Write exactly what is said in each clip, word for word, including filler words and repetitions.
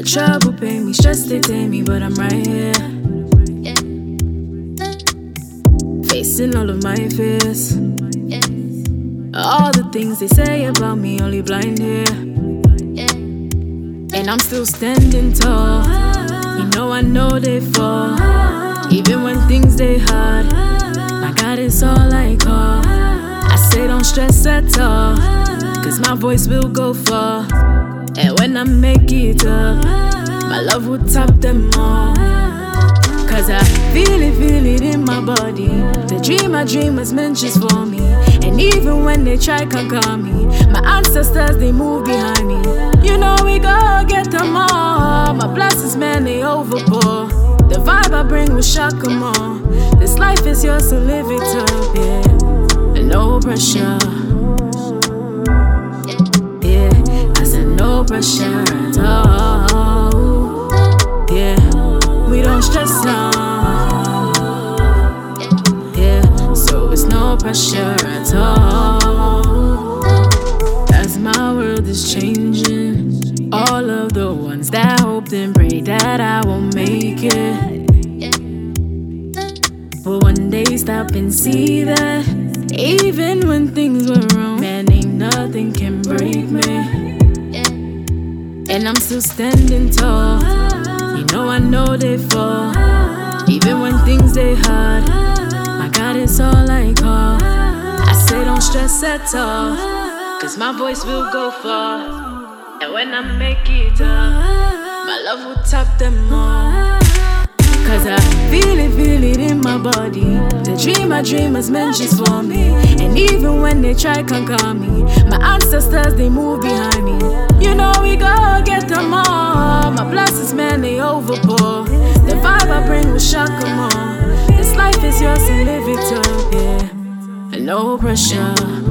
trouble pay me, stress they take me, but I'm right here. Facing all of my fears. All the things they say about me, only blind here. And I'm still standing tall. You know I know they fall. Even when things they hard, my God is all I call. I say don't stress at all, cause my voice will go far. And when I make it up, my love will top them all. Cause I feel it, feel it in my body. The dream I dream was meant just for me. And even when they try conquer me, my ancestors they move behind me. You know we go get them all. My blessings man they overpour. The vibe I bring will shock them all. This life is yours so live it up, yeah. And no pressure. Yeah, I said no pressure at all. Yeah, we don't stress out. Yeah, so it's no pressure at all. As my world is changing, all of the ones that hoped and prayed that I won't make it, but one day stop and see that even when things were wrong, man, ain't nothing can break me. And I'm still standing tall. You know I know they fall. Even when things they hard, my God is all I call. I say don't stress at all, cause my voice will go far. And when I make it up, my love will top them all. Cause I feel it, feel it in my body. The dream I dream was meant just for me. And even when they try conquer me, my ancestors they move behind me. You know we go get them all. My blessings man they overpour. The vibe I bring will shock them all. This life is yours and live it up, yeah. And no pressure.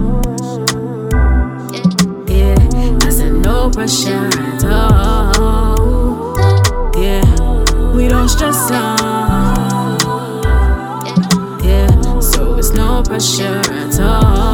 Yeah, I said no pressure at all. Yeah, we don't stress out. Yeah, so it's no pressure at all.